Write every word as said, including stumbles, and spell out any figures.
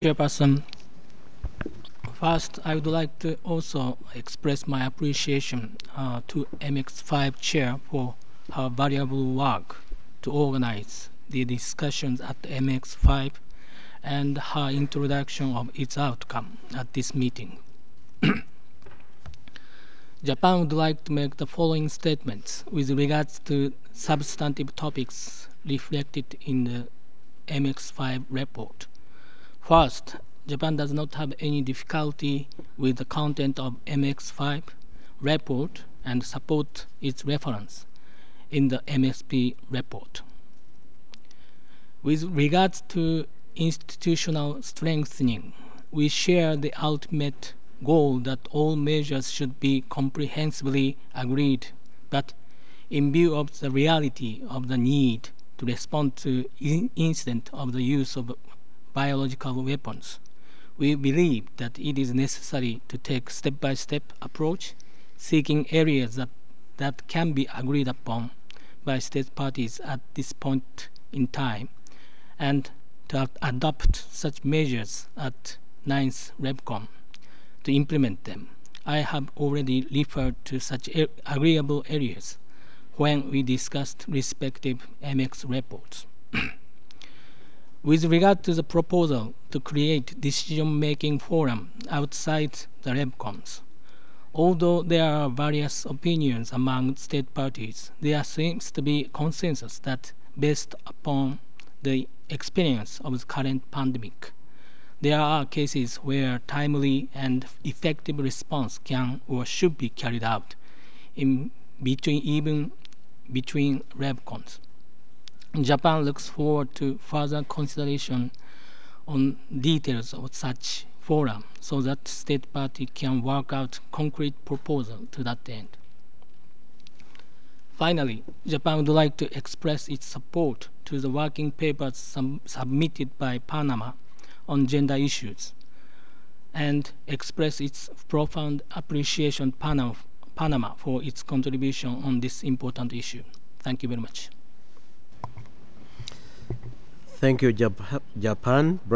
Chairperson, first, I would like to also express my appreciation uh, to M X five Chair for her valuable work to organize the discussions at M X five and her introduction of its outcome at this meeting. Japan would like to make the following statements with regards to substantive topics reflected in the M X five report. First, Japan does not have any difficulty with the content of M X five report and support its reference in the M S P report. With regards to institutional strengthening, we share the ultimate goal that all measures should be comprehensively agreed, but in view of the reality of the need to respond to in- incident of the use of biological weapons, we believe that it is necessary to take step-by-step approach, seeking areas that, that can be agreed upon by state parties at this point in time, and to adopt such measures at ninth REVCON to implement them. I have already referred to such agreeable areas when we discussed respective M X reports. With regard to the proposal to create decision-making forum outside the REVCONs, although there are various opinions among state parties, there seems to be consensus that based upon the experience of the current pandemic, there are cases where timely and effective response can or should be carried out in between even between REVCONs. Japan looks forward to further consideration on details of such forum so that state party can work out concrete proposal to that end. Finally, Japan would like to express its support to the working papers sum- submitted by Panama on gender issues and express its profound appreciation Panama, Panama for its contribution on this important issue. Thank you very much. Thank you, Jap- Japan.